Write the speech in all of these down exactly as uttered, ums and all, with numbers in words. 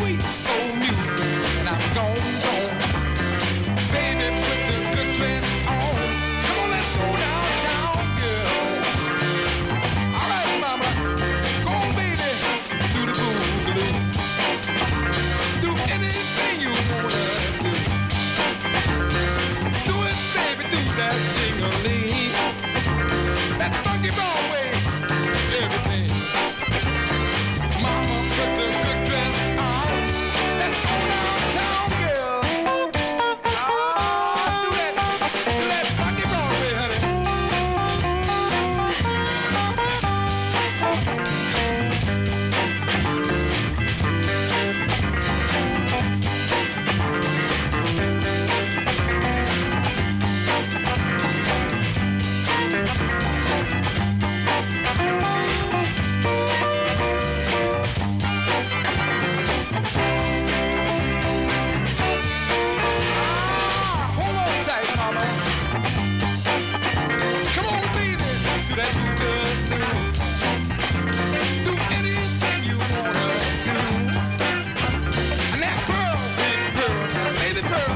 sweet soul music, and I'm gone, gone. Baby, put the good dress on. Come on, let's go downtown, girl. All right, mama, go on, baby, do the boogaloo. Do anything you wanna do. Do it, baby, do that sing-a-ling. That funky Broadway, everything. Mama, put the good dress on. Let's go downtown, girl. Ah, do that, do that funky Broadway, honey. Ah, hold on tight, mama. Come on, baby, do that good do. Do anything you wanna do. And that pearl, big pearl, baby pearl.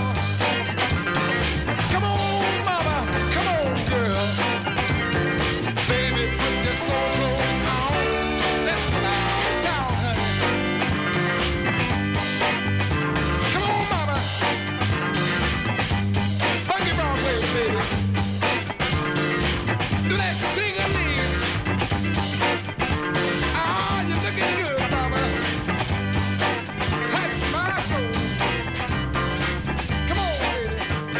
Come on, mama, come on, girl. Baby, put your soul clothes on. Let's go downtown, honey. Come on, mama. Funky Broadway, baby. Do that sing-a-ling. Ah, you're looking good, mama. Hush my soul. Come on, baby.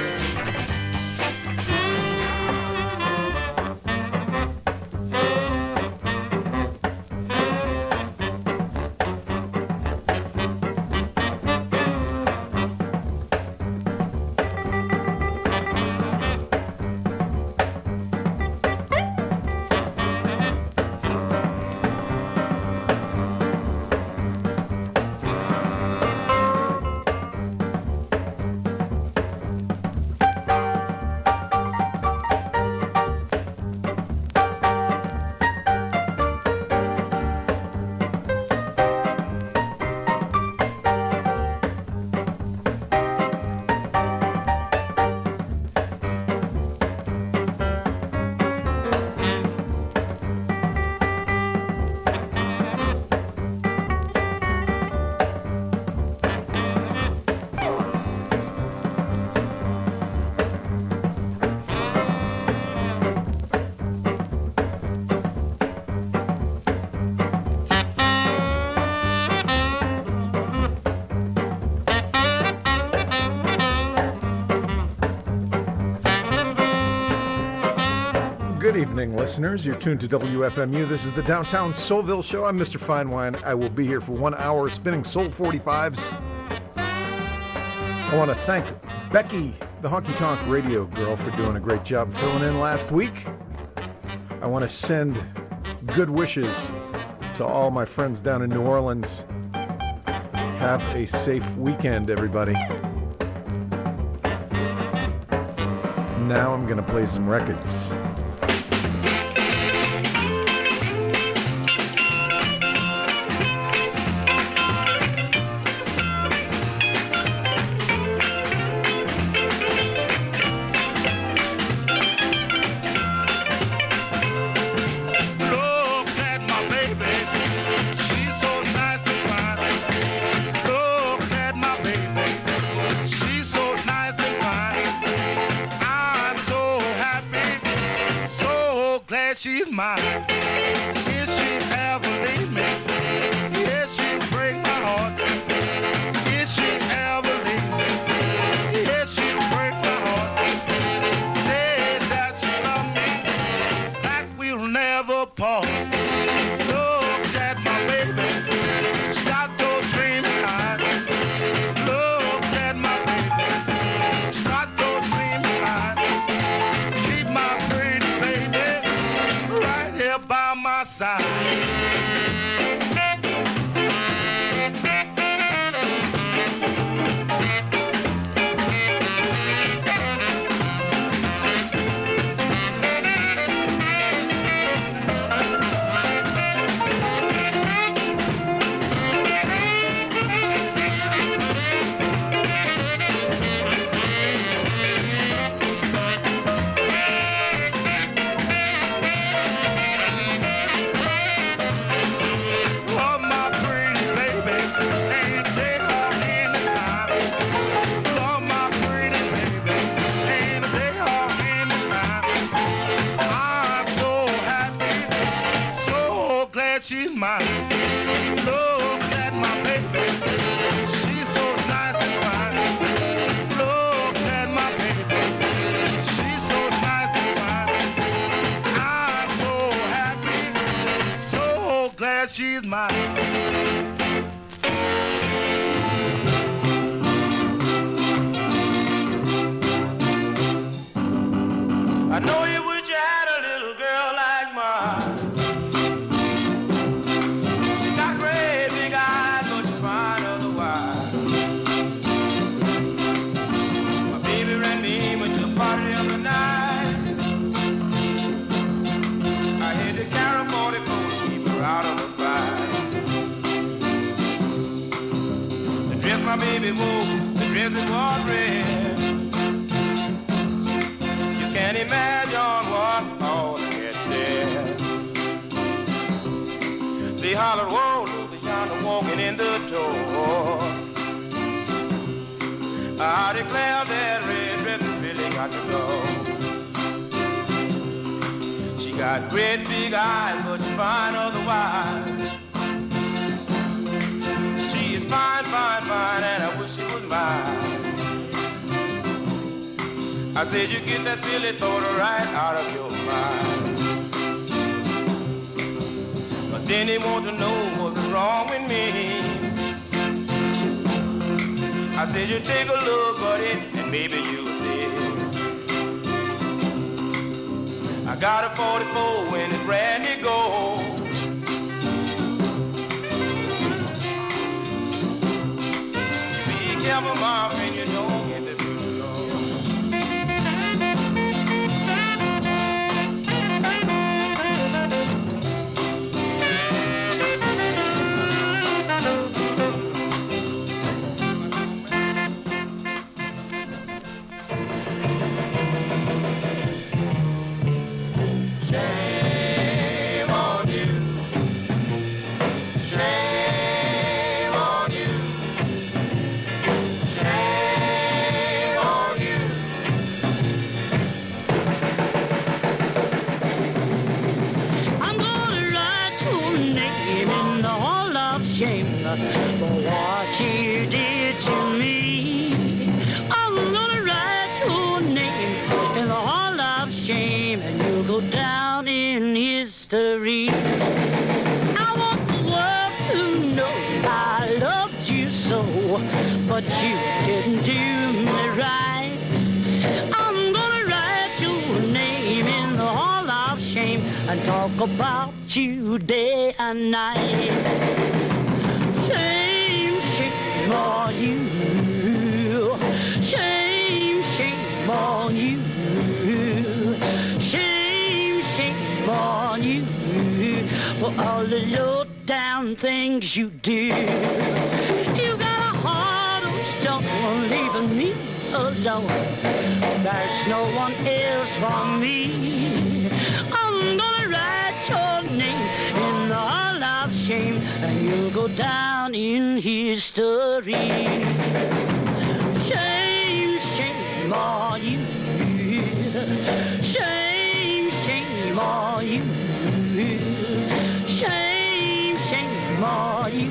Good evening, listeners. You're tuned to W F M U. This is the Downtown Soulville Show. I'm Mister Finewine. I will be here for one hour spinning Soul forty-fives. I want to thank Becky, the Honky Tonk Radio Girl, for doing a great job filling in last week. I want to send good wishes to all my friends down in New Orleans. Have a safe weekend, everybody. Now I'm going to play some records. She's mine. If she ever leave me, yes, she break my heart. If she ever leave me, yes, she break my heart. Say that she love me, that we'll never part. Look at my baby, she got those dreamy eyes. Look at my baby, she got those dreamy eyes. Keep my pretty baby right here by mine. I know you wish you had a little girl like mine. She got great big eyes, but you find otherwise. My baby ran me with the party the other night. I had to carry forty-four to keep her out of the fight. The dress my baby wore, the dress it was red. Can't imagine what all the kids said. They hollered, whoa, look at yonder walking in the door. I declare that red dress really got to go. She got great big eyes, but you find otherwise. She is fine, fine, fine, and I wish she was mine. I said you get that silly thought right out of your mind. But then they want to know what's wrong with me. I said you take a look, buddy, and maybe you'll see. I got a forty-four when it's ready to go. Be careful, my friend, you don't get the future. But you didn't do me right. I'm gonna write your name in the hall of shame and talk about you day and night. Shame, shame on you. Shame, shame on you. Shame, shame on you for all the low down things you do. You got don't leaving me alone. There's no one else for me. I'm gonna write your name in the hall of shame, and you'll go down in history. Shame, shame on you. Shame, shame on you. Shame, shame on you.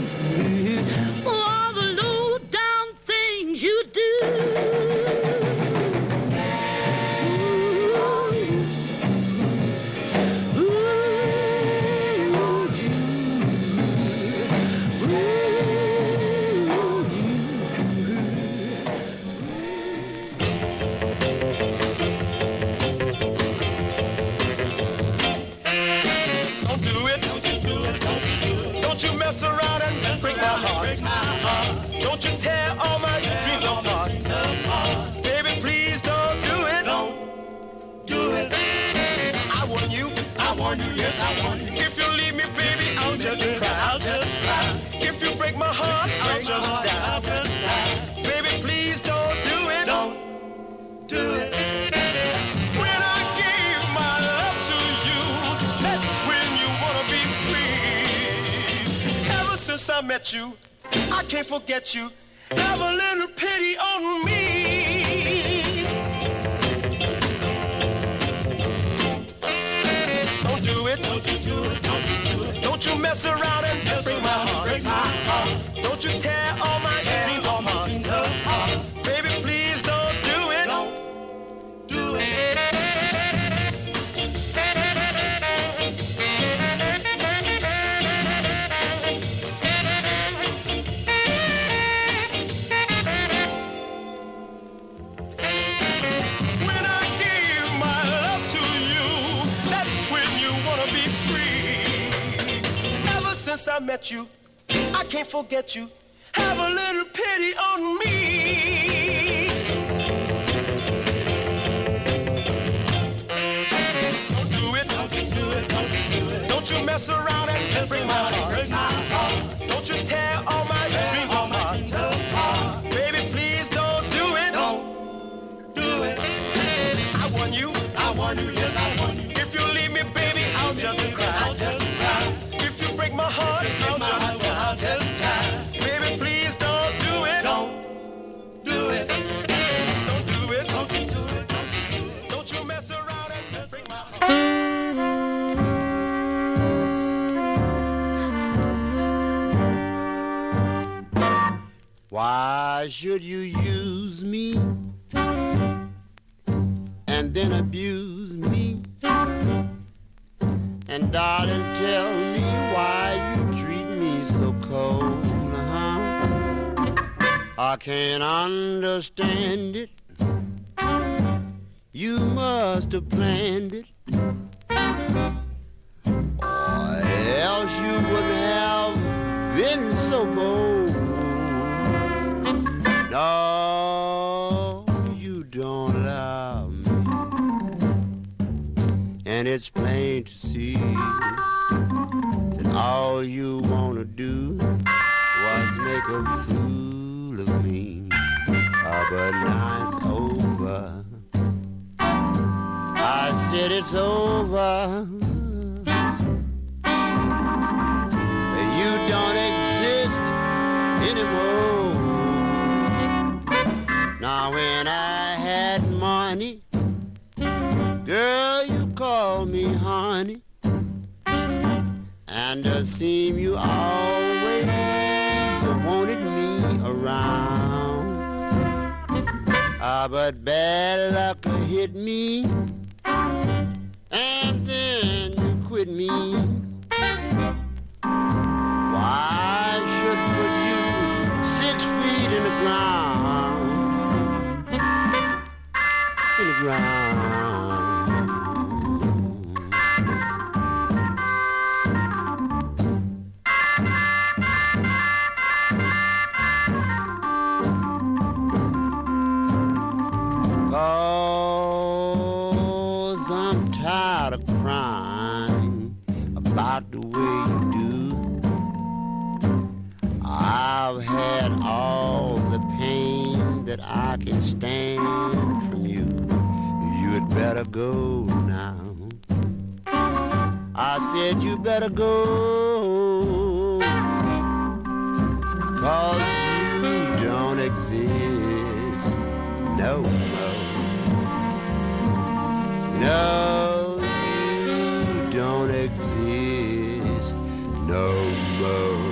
You do. Ooh, ooh, Don't do it, don't you do it, don't you do it. Don't you mess around and break my heart. Don't you tear all my dreams apart. Baby, please don't do it. Don't do it. I want you. I want you. Yes, I want you. If you leave me, baby, I'll just cry. I'll just cry. If you break my heart, I'll just die. I'll just die. Baby, please don't do it. Don't do it. When I gave my love to you, that's when you wanna be free. Ever since I met you, I can't forget you. Have a little pity on me. Don't do it, don't you do it, don't you do it. Don't you mess around and break my heart, break my heart. Don't you tear all my dreams apart. Baby, please don't do it. Don't do it. met you. I can't forget you. Have a little pity on me. Don't do it, don't you do it, don't you do it. Don't you mess around and break my heart. Don't you tear all my dreams apart. Baby, please don't do it. Don't do it. I want you, I want you, yes, I want you. If you leave me, baby, I'll just cry. I'll just cry. If you break my heart, I'll just cry. I'll just cry. Baby, please don't do it. Don't do it. Don't do it. Don't you do it. Don't you do it. Don't you mess around and break my heart. Why should you use me and then abuse me? And darling, tell me why you treat me so cold, huh? I can't understand it. You must have planned it, or else you wouldn't have been so bold. No, you don't love me, and it's plain to see that all you want to do was make a fool of me. Oh, but now it's over. I said it's over. You don't exist anymore. Now when I had money, girl, you called me honey, and it seemed you always wanted me around. Ah, but bad luck hit me, and then you quit me. Why should put you six feet in the ground? In the ground. Cause I'm tired of crying about the way you do. I've had all the pain that I can stand from you. You'd better go now. I said you better go, 'cause you don't exist no more. No, you don't exist no more.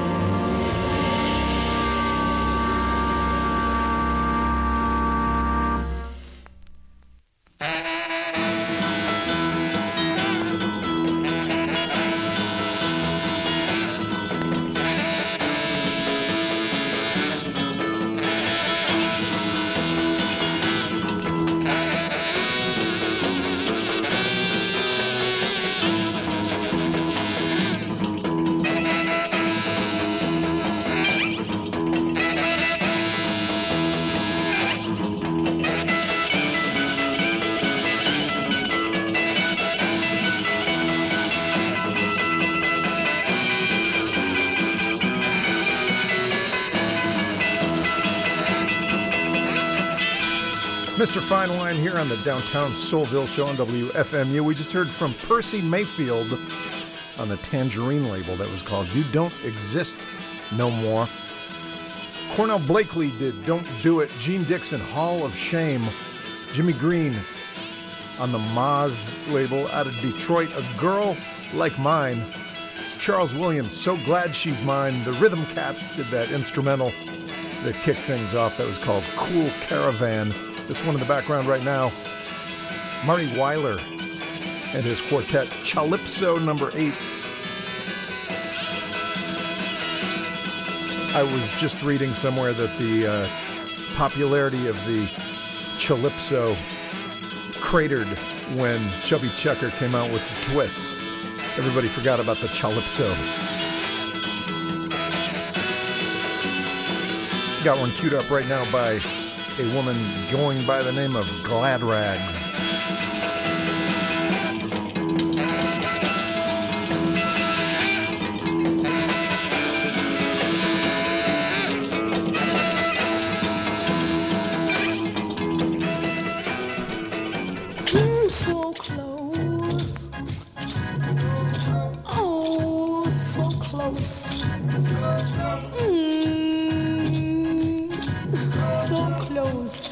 Mister Fine Wine here on the Downtown Soulville Show on W F M U. We just heard from Percy Mayfield on the Tangerine label that was called You Don't Exist No More. Cornell Blakely did Don't Do It. Gene Dixon, Hall of Shame. Jimmy Green on the Moz label out of Detroit, A Girl Like Mine. Charles Williams, So Glad She's Mine. The Rhythm Cats did that instrumental that kicked things off that was called Cool Caravan. This one in the background right now, Marty Weiler and his quartet, Calypso number eight. I was just reading somewhere that the uh, popularity of the Calypso cratered when Chubby Checker came out with the Twist. Everybody forgot about the Calypso. Got one queued up right now by a woman going by the name of Glad Rags. Mm, so close. Oh, so close. Mm, so close.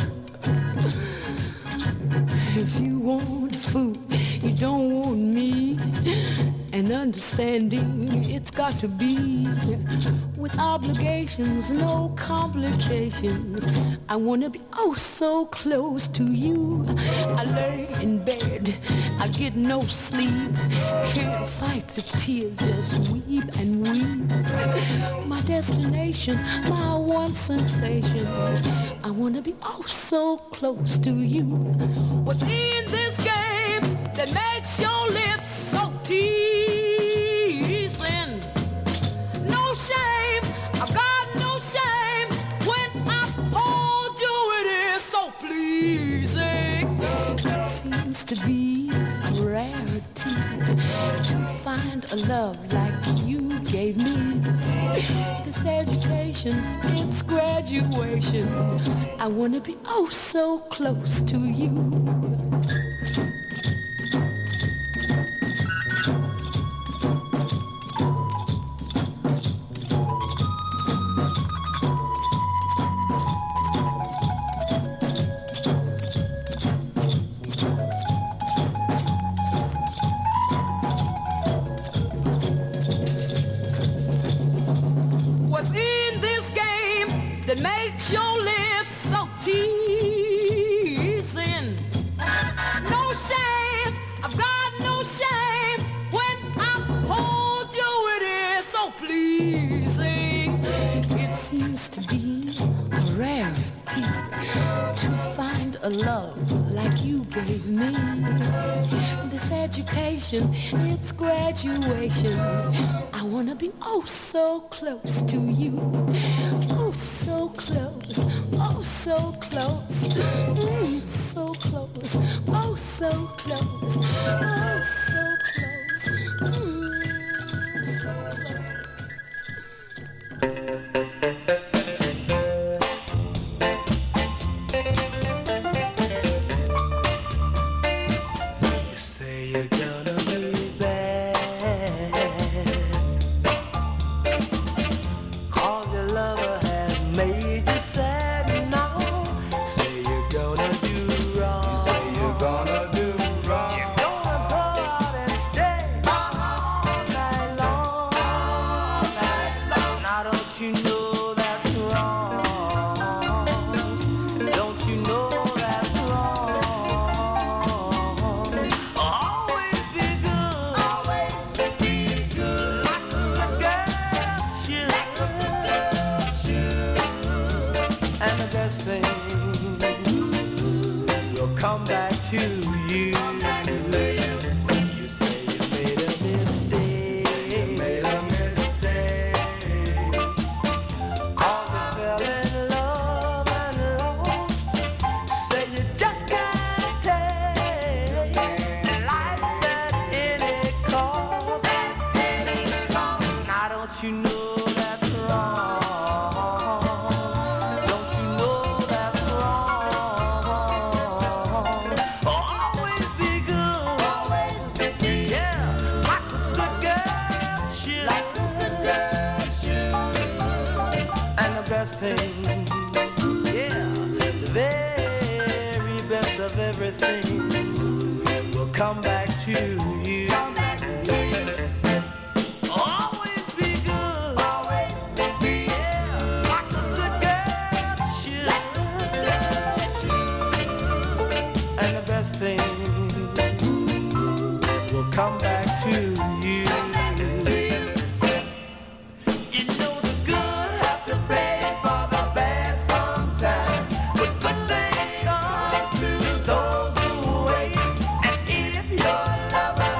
If you want food, you don't want me. And understanding, it's got to be with obligations, no complications. I wanna be oh so close to you. I lay in bed, I get no sleep. Can't fight the tears, just weep and weep. My destination, my one sensation. I wanna be oh so close to you. What's in this game that makes your lips so teasing? No shame, I've got no shame. When I hold you, it is so pleasing. It seems to be a rarity to find a love like you gave me. This education, it's graduation. I wanna be oh so close to you. What's in this game that makes your lips so teasing? No shame, I've got no shame. When I hold you, it is so pleasing. It seems to be a rarity to find a love like you gave me. This education, it's graduation. I wanna be oh so close to you. Oh so close, oh so close. Mm, so close, oh so close, oh so close. Mm, so close. You say you're gonna be bad, 'cause your lover has made you sad now. Say you're gonna do wrong. Say you're gonna do wrong. You're gonna go out and stay all night long. All night long. Now don't you know that's wrong? Don't you know that's wrong? Always be good. Always be good. Like the girls should. And the best thing will come back to you. You say you made a mistake. You made a mistake. 'Cause you fell in love and lost. Say you just can't take life at any cost. Now don't you know that's wrong? Don't you know that's wrong? Always be good. Always be yeah, like the good girls should. Like the good girls should. And the best thing, yeah, the very best of everything will come back to you. Always be good. Always be yeah, like the good girls should. And the best thing will come back to you. You know the good have to pay for the bad sometimes, but good things come to those who wait. And if your lover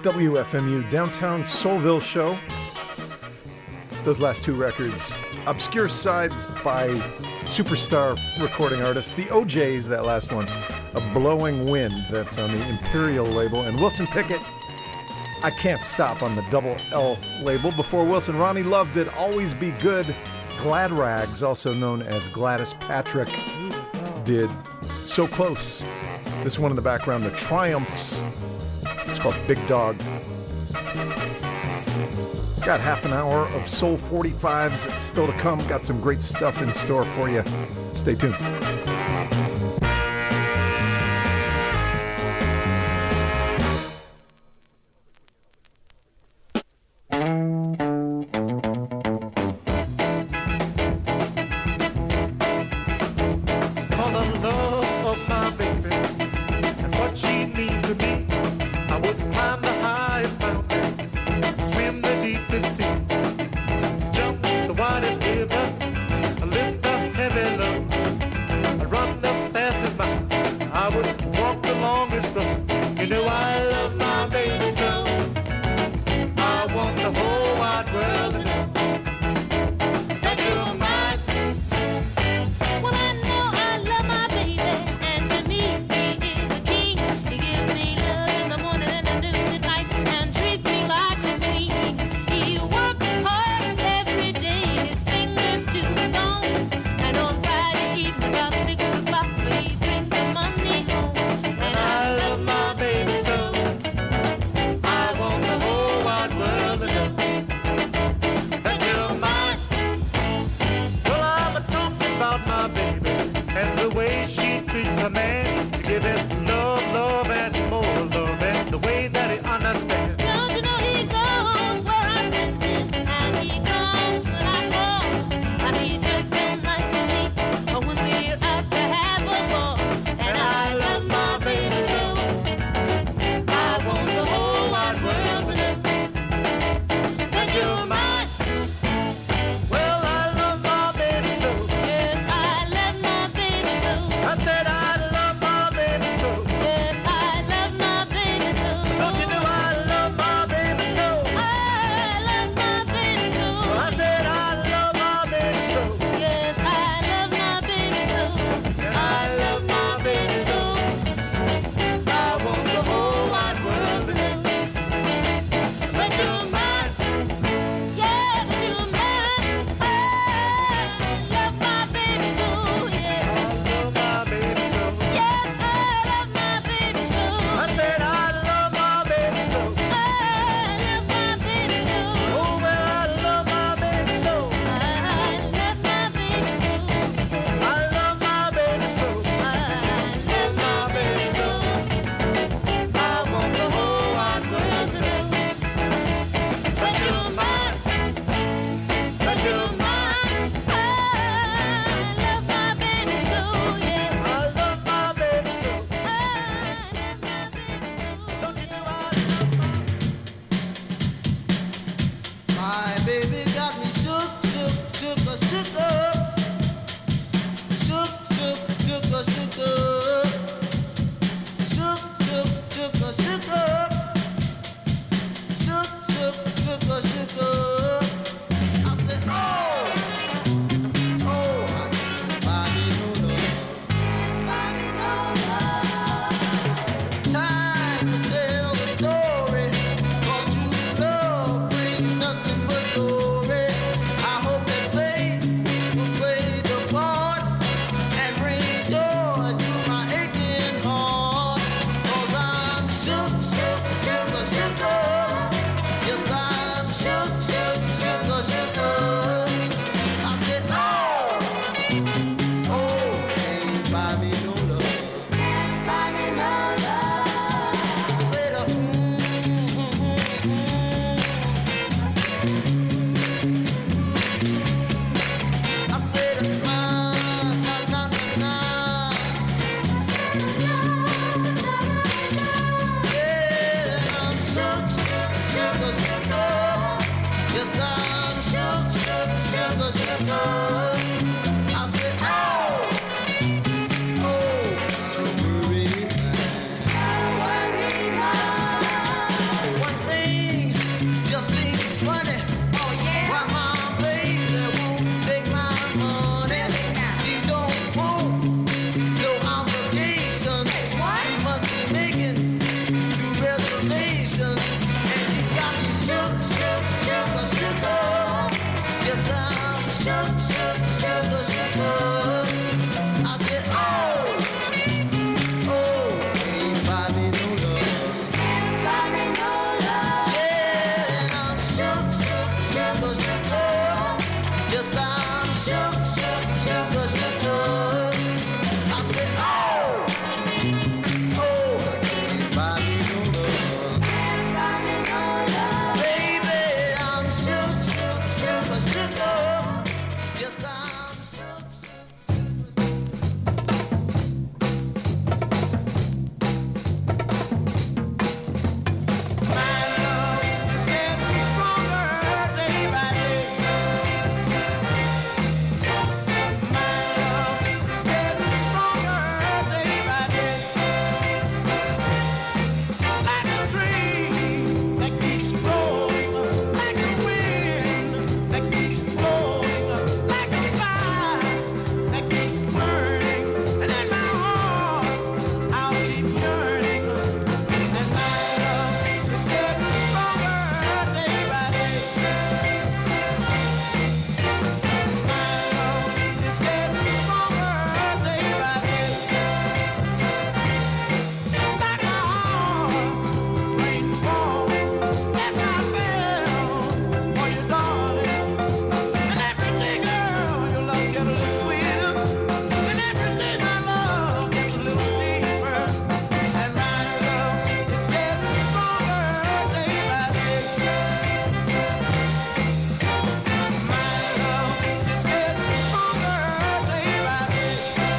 W F M U Downtown Soulville Show. Those last two records, Obscure Sides by superstar recording artists, the O Js, that last one, A Blowing Wind, that's on the Imperial label, and Wilson Pickett, I Can't Stop on the Double L label. Before Wilson, Ronnie Love did Always Be Good. Glad Rags, also known as Gladys Patrick, did So Close. This one in the background, The Triumphs. It's called Big Dog. Got half an hour of Soul forty-fives still to come. Got some great stuff in store for you. Stay tuned. One station, and she's got me shook, shook, sugar, sugar. Yes, I'm shook, shook, sugar, sugar. I said, oh, oh, can't buy me no love. Can't buy me no love. Yeah, and I'm shook, shook, sugar, sugar. Yes, I'm shook, shook, sugar, sugar. I said, oh, oh, can't buy me no love. Can't buy me no love. Baby, I'm shook, shook, sugar, sugar. Yes, I'm shook, my love is getting stronger day by day. My love is getting stronger day by day. Like a tree that keeps growing, like a wind that keeps blowing, like a fire that keeps burning. And in my heart, I'll keep yearning. And my love is getting stronger day by day. My love is getting stronger day by day. Like a hard rain fall, that's how I feel for you, darling. And every day, girl, your love gets a little sweeter. And every day, my love gets a little deeper. And my love is getting stronger day by day. My love is getting stronger day by day.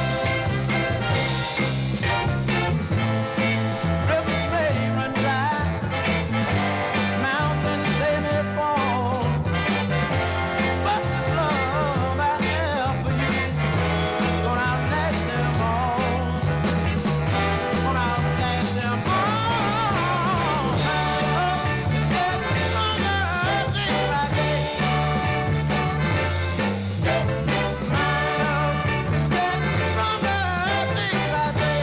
Rivers may run dry, mountains they may fall, but this love I have for you gonna outlast them all. Gonna outlast them all. My love is getting stronger day by day. My love is getting stronger day by day.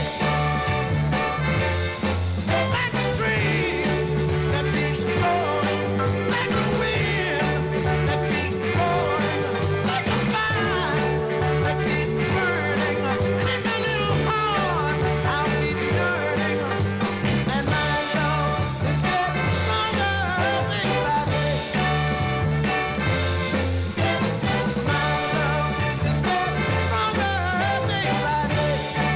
Like a tree that keeps growing, like a wind that keeps blowing, like a fire that keeps burning. And in my little heart, I'll keep yearning. And my love is getting stronger day by day. My love is getting stronger day by day.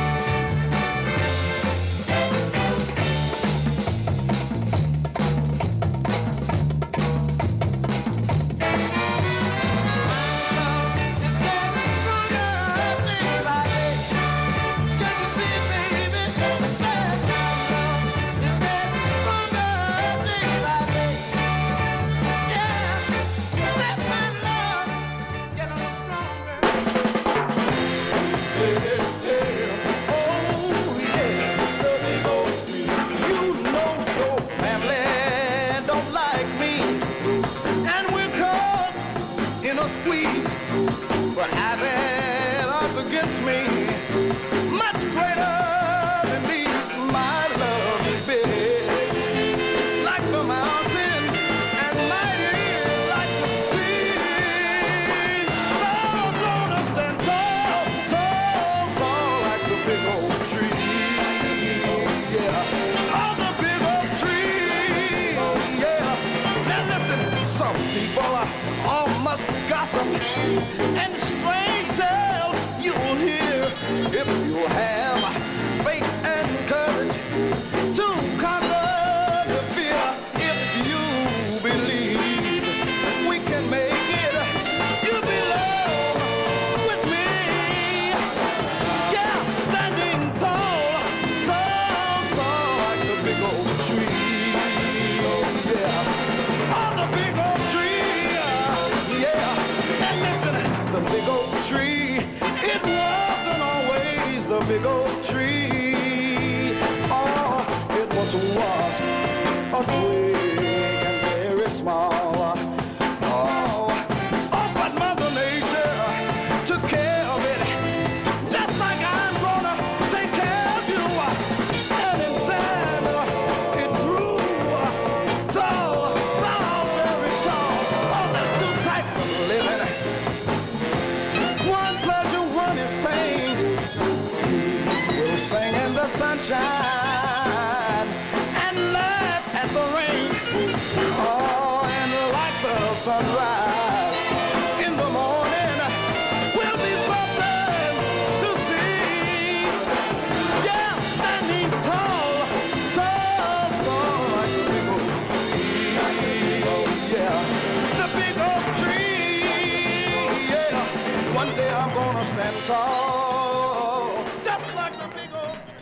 Squeeze, but having odds against me, much greater than these. My love is big, like the mountain, and mighty like the sea. So I'm gonna stand tall, tall, tall, like the big old tree. Yeah, oh, the big old tree. Oh, yeah. Now listen, some people are all must gossip, and strange tale you'll hear if you have faith and courage to conquer the fear. If you believe we can make it, you belong with me. Yeah, standing tall, tall, tall, like the big old tree. Oh, yeah, oh, the big old tree. Yeah, and listen, the big oak tree, it wasn't always the big oak tree. Oh, it was was a twig and very small. Oh, oh, but Mother Nature took care of it, just like I'm gonna take care of you. And in time, it grew Oh, and like the sunrise in the morning will be something to see. Yeah, standing tall, tall, tall like the big old tree. Oh, yeah, the big old tree. Yeah, one day I'm gonna stand tall, just like the big old tree.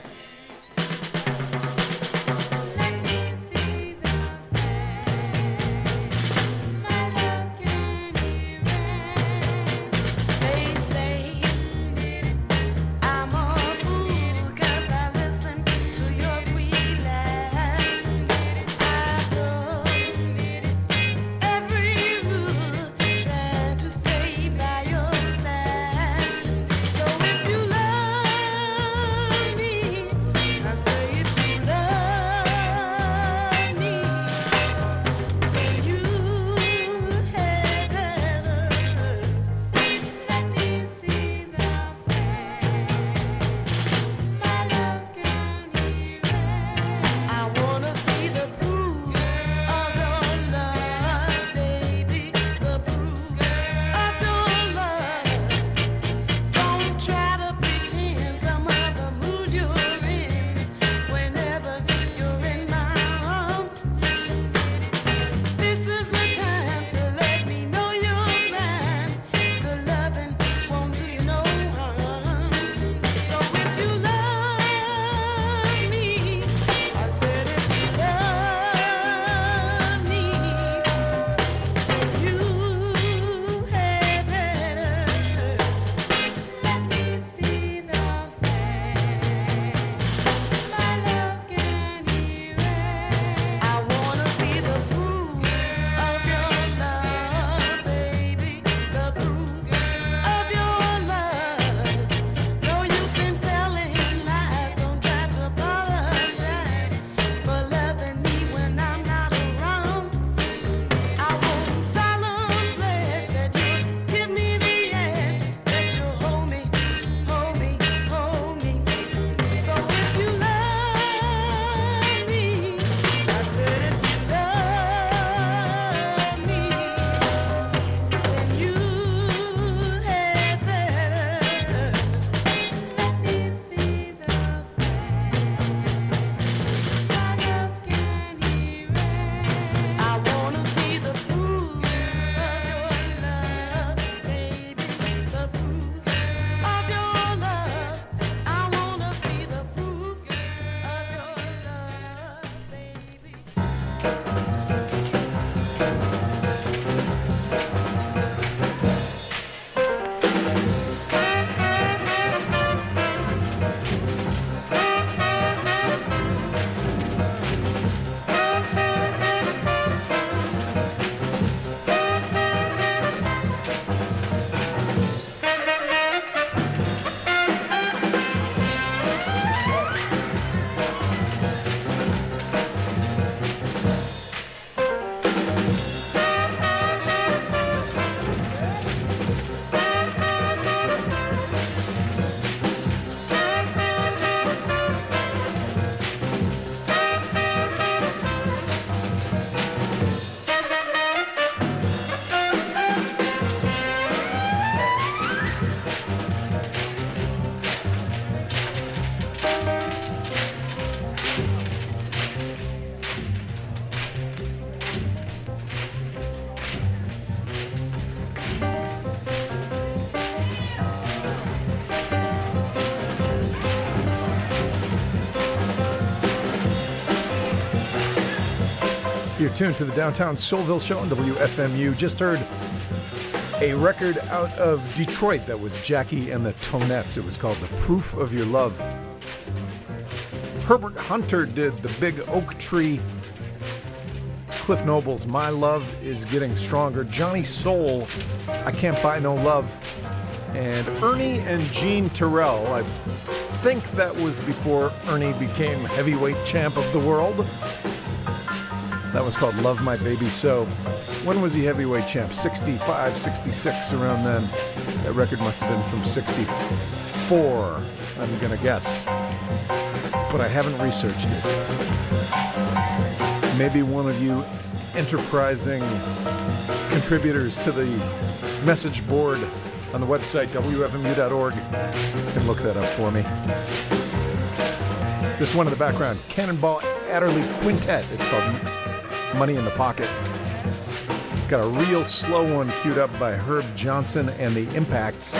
You're tuned to the Downtown Soulville Show on W F M U. Just heard a record out of Detroit that was Jackie and the Tonettes. It was called The Proof of Your Love. Herbert Hunter did The Big Oak Tree. Cliff Noble's My Love Is Getting Stronger. Johnny Soul, I Can't Buy No Love. And Ernie and Gene Terrell. I think that was before Ernie became heavyweight champ of the world. That was called Love My Baby So. When was he heavyweight champ? sixty-five, sixty-six, around then. That record must have been from sixty-four, I'm going to guess. But I haven't researched it. maybe one of you enterprising contributors to the message board on the website, W F M U dot org, can look that up for me. This one in the background, Cannonball Adderley Quintet. It's called Money in the Pocket. Got a real slow one queued up by Herb Johnson and the Impacts.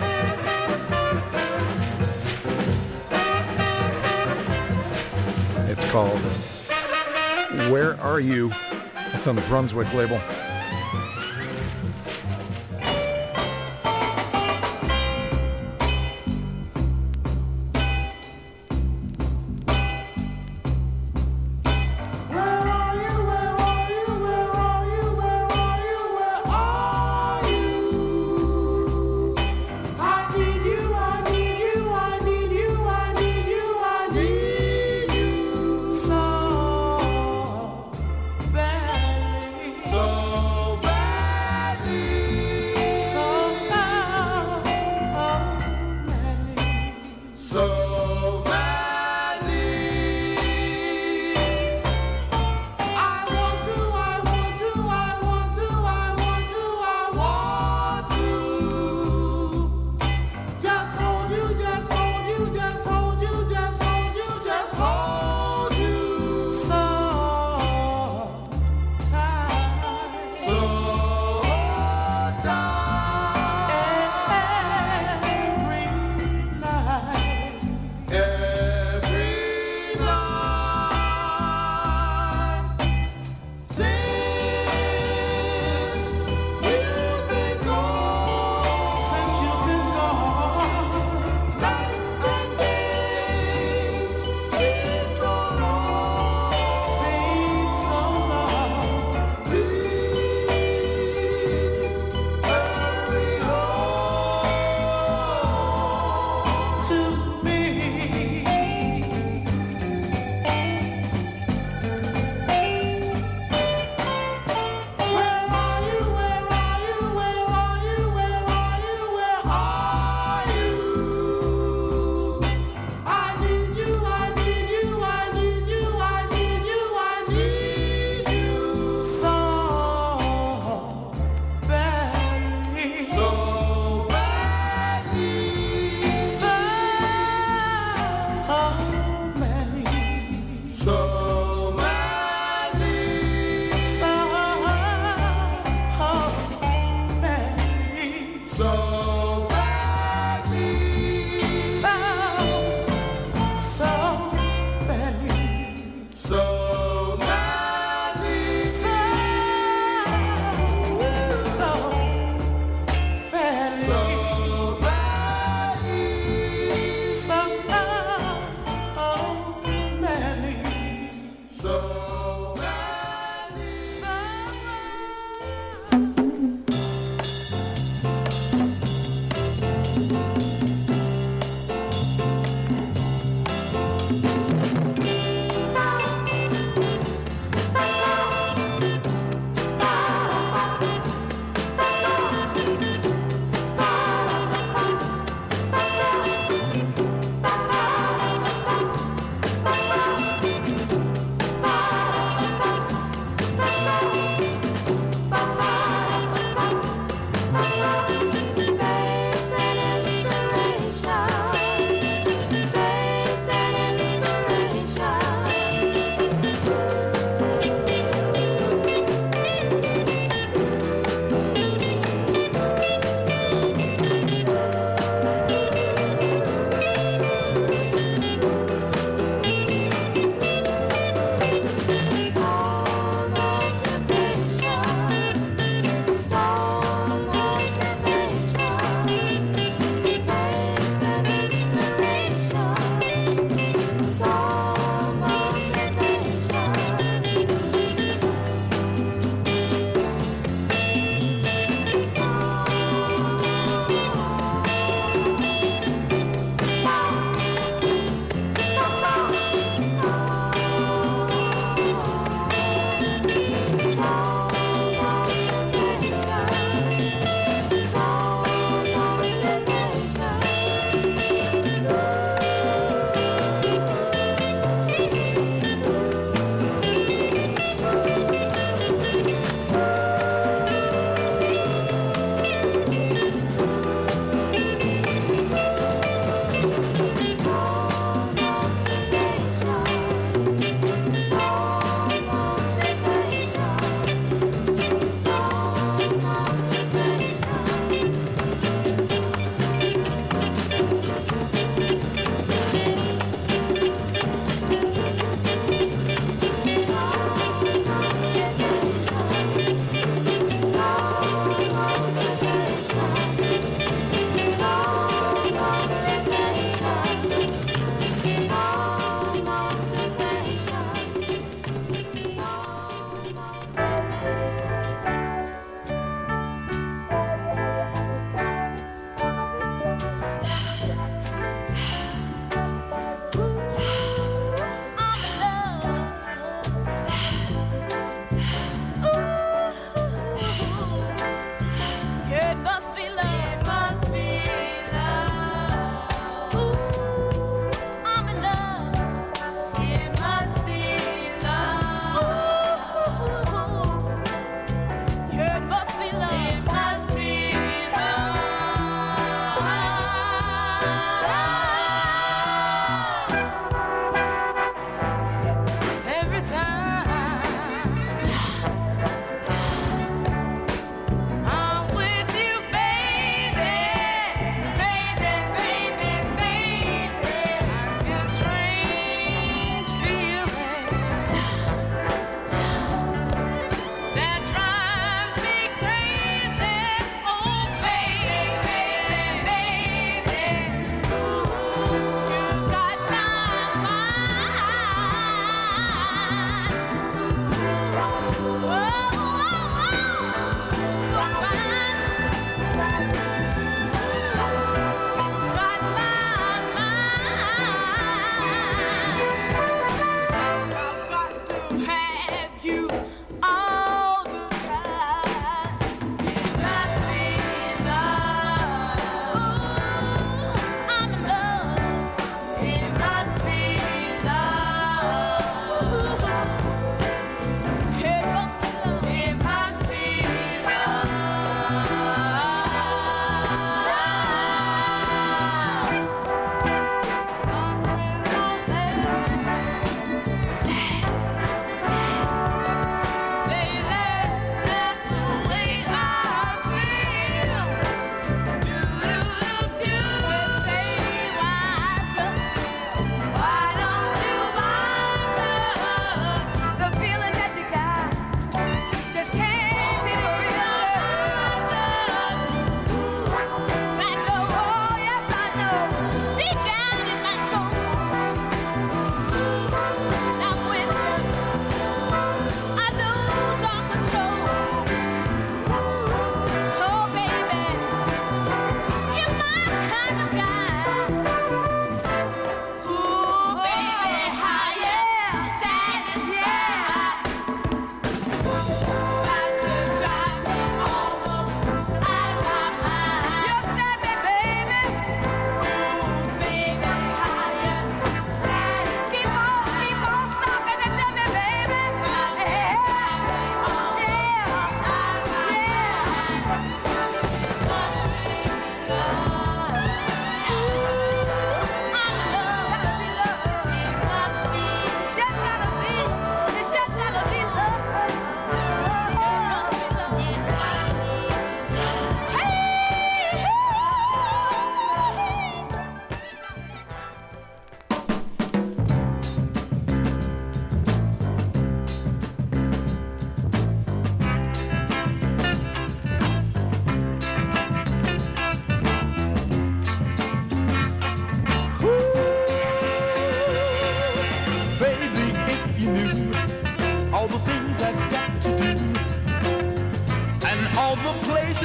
It's called Where Are You? It's on the Brunswick label. So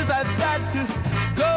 places I've got to go.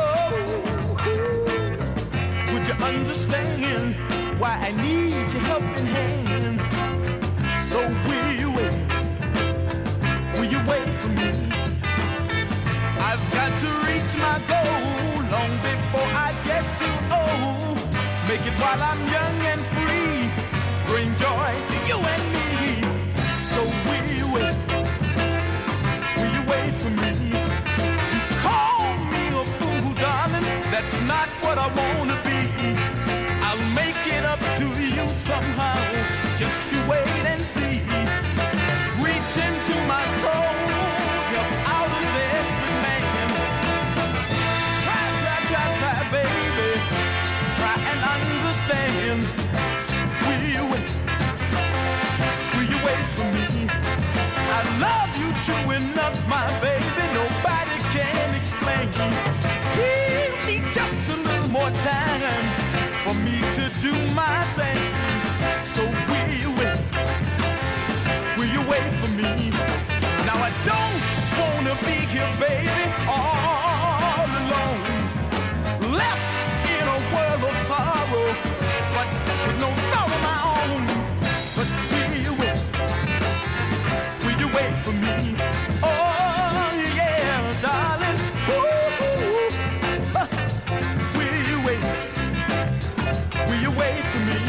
Would you understand why I need your helping hand? So will you wait? Will you wait for me? I've got to reach my goal long before I get too old. Make it while I'm young and free. Bring joy to you and me. So will you wait? Will you wait for me? You call me a fool, darling. That's not what I wanna be. I'll make it up to you somehow. Just you wait and see. Reach into my soul. Help out a desperate man. Try, try, try, try, baby. Try and understand. Will you wait? Will you wait for me? I love you true enough, my baby. Nobody can explain. Give me just a little more time for me to do my thing. So will you wait? Will you wait for me? Now I don't wanna be here, baby, all alone, left in a world of sorrow, but with no thought of my own. But will you wait? Will you wait for me? Oh yeah, darling. Ooh, uh, will you wait? Will you wait for me?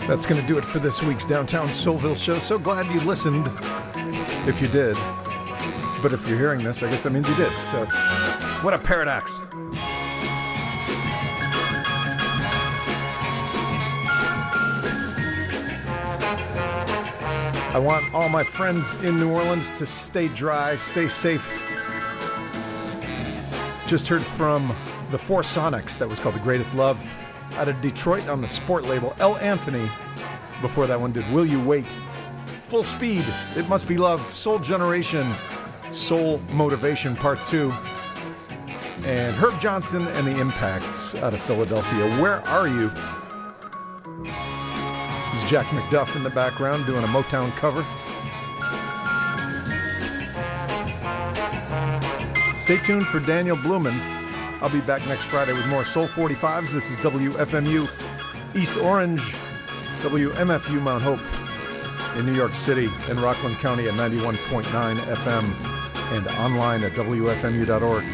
That's going to do it for this week's Downtown Soulville show. So glad you listened, if you did. But if you're hearing this, I guess that means you did. So, what a paradox. I want all my friends in New Orleans to stay dry, stay safe. Just heard from the Four Sonics. That was called The Greatest Love. Out of Detroit on the Sport label. El Anthony. Before that one did Will You Wait. Full Speed. It Must Be Love. Soul Generation. Soul Motivation Part two. And Herb Johnson and the Impacts out of Philadelphia. Where Are You? This is Jack McDuff in the background doing a Motown cover. Stay tuned for Daniel Blumen. I'll be back next Friday with more Soul forty-fives. This is W F M U East Orange, W M F U Mount Hope in New York City and Rockland County at ninety-one point nine F M and online at W F M U dot org.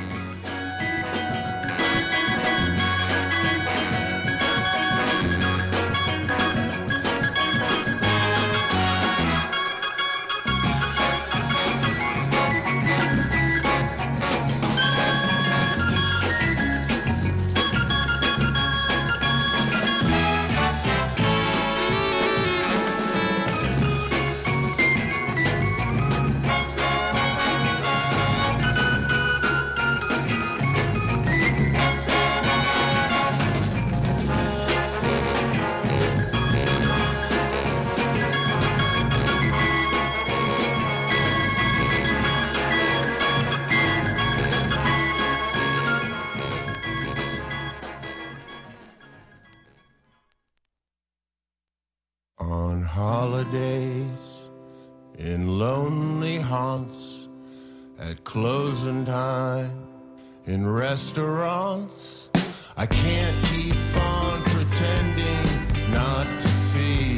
Closing time in restaurants. I can't keep on pretending not to see.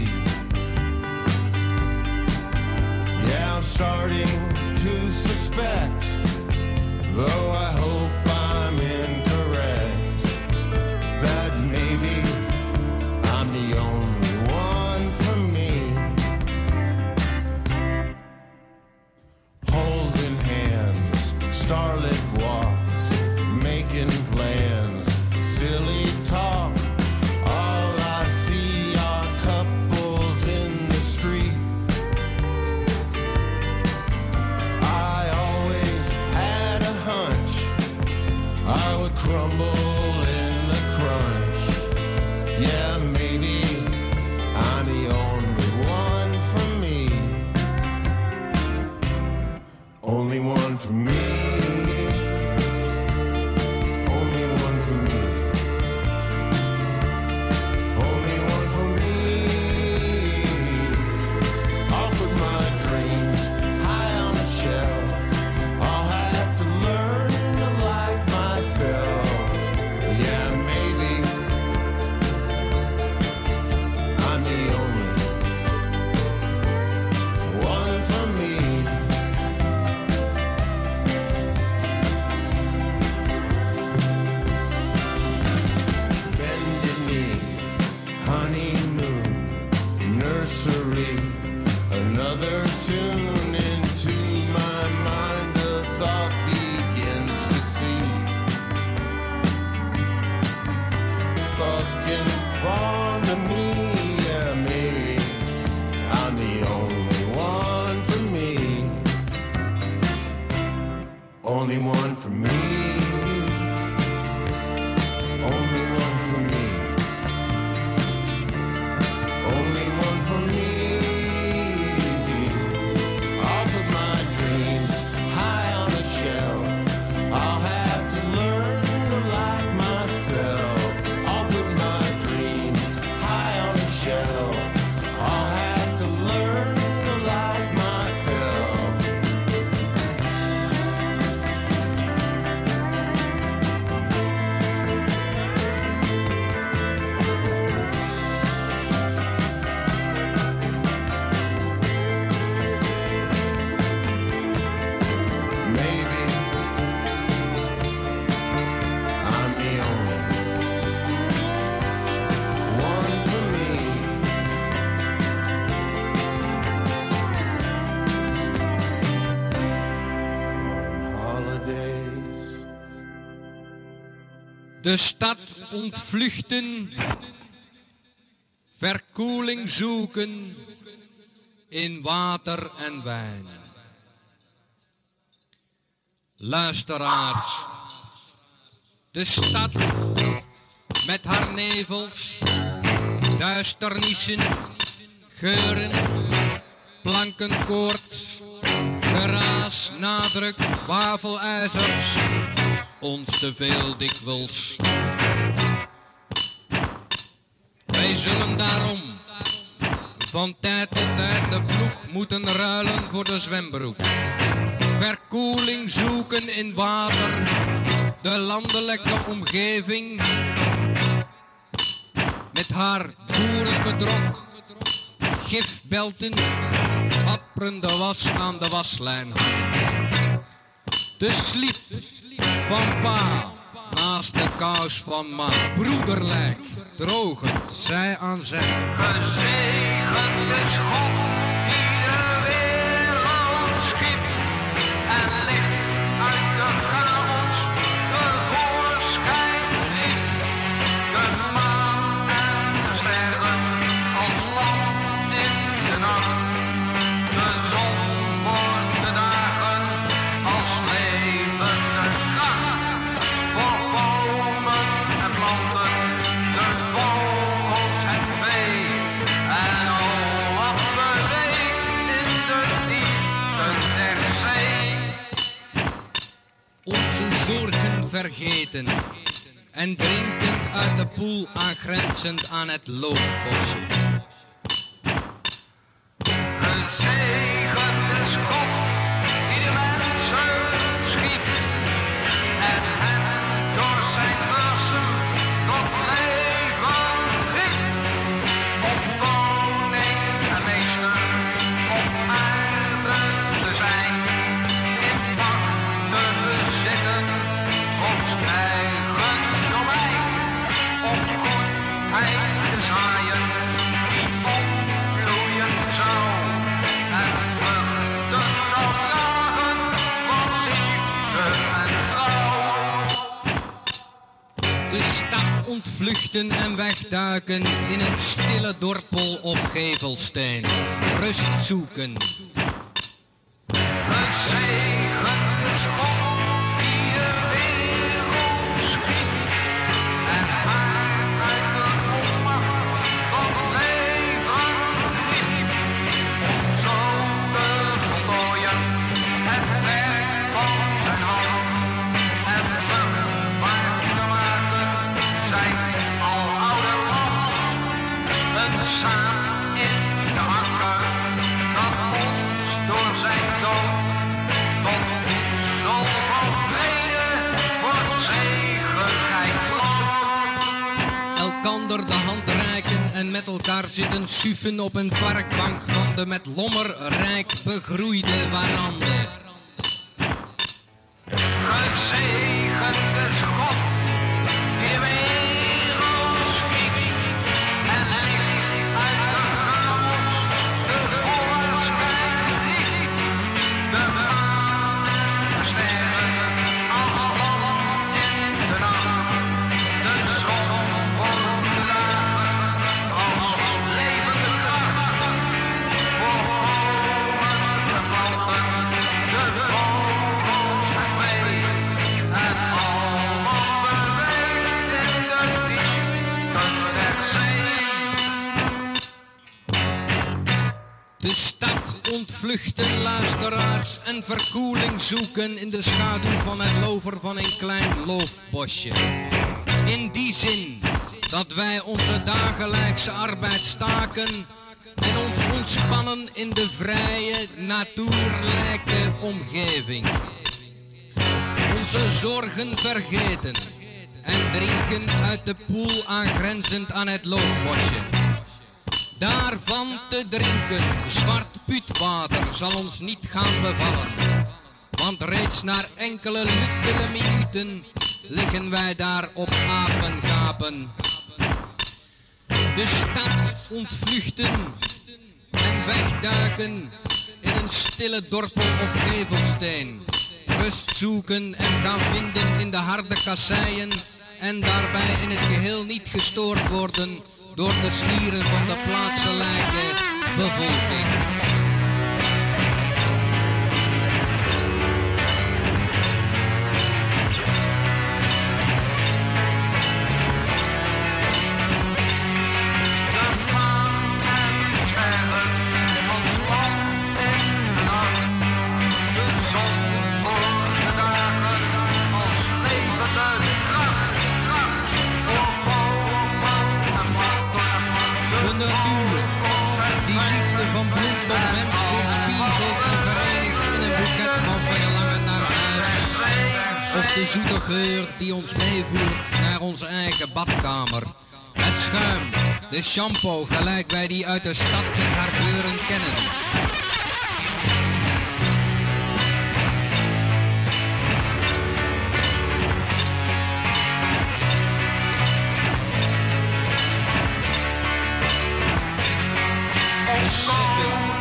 Yeah, I'm starting to suspect, though I hope I'm incorrect, that maybe I'm the only one for me. Holding hands, starlit walks, making plans, silly talk. All I see are couples in the street. I always had a hunch I would crumble in the crunch. Yeah, maybe I'm the only one for me. Only one for me. Only one for me. Only one for me. Only one for me. I'll put my dreams high on a shelf. I'll have to learn to like myself. I'll put my dreams high on a shelf. I'll have to learn to like myself. De stad ontvluchten, verkoeling zoeken in water en wijn. Luisteraars, de stad met haar nevels, duisternissen, geuren, plankenkoorts, geraas, nadruk, wafelijzers, ons te veel dikwijls. Wij zullen daarom van tijd tot tijd de ploeg moeten ruilen voor de zwembroek. Verkoeling zoeken in water, de landelijke omgeving met haar boerenbedrog, gifbelten, wapperende was aan de waslijn hangt. De sliep van pa naast de kous van ma, broederlijk, drogend, zij aan zij. Gezegend is God die de wereld schiep en licht uit de chaos tevoorschijn riep. De maan en de sterren als lamp in de nacht, de zon voor de dagen als levende kracht. Voor bomen en planten, de vogels en vee en al wat beweegt in de diepten der zee. Onze zorgen vergeten en drinkend uit de poel aangrenzend aan het loofbosje. Gezegend is God die de mensen schiep en hen door zijn wassen tot leven riep. Om koning en meester op aarde te zijn, in macht te bezitten of krijgen domein. Om goedheid te zaaien die opbloeien zou en vruchten zal dragen van liefde en trouw. De stad ontvluchten en wegduiken in een stille dorpel of gevelsteen. Rust zoeken. Gezegend is God die de wereld schiep en haar uit de onmacht tot leven riep. Om zo te voltooien het werk van zijn hand en vruchtbaar te maken zijn aloude land. Een zaad in de akker dat ons door zijn dood tot voedsel van vrede wordt zegenrijk land. Elkander de hand reiken en met elkaar zitten suffen op een parkbank van de met lommer rijk begroeide warande. Gezegend is God die de wereld schiep en licht uit de chaos tevoorschijn riep. De maan en de sterren als lamp in de nacht, de zon voor de dagen als levende kracht. Voor bomen en planten, de vogels en vee en al wat beweegt in de diepten der zee. De stad ontvluchten, luisteraars, en verkoeling zoeken in de schaduw van het lover van een klein loofbosje. In die zin dat wij onze dagelijkse arbeid staken en ons ontspannen in de vrije, natuurlijke omgeving. Onze zorgen vergeten en drinken uit de poel aangrenzend aan het loofbosje. Daarvan te drinken, zwart putwater zal ons niet gaan bevallen. Want reeds na enkele luttele minuten liggen wij daar op apengapen. De stad ontvluchten en wegduiken in een stille dorpel of gevelsteen. Rust zoeken en gaan vinden in de harde kasseien en daarbij in het geheel niet gestoord worden door de slieren van de plaatselijke bevolking. De zoete geur die ons meevoert naar onze eigen badkamer. Het schuim, de shampoo gelijk wij die uit de stad met haar geuren kennen.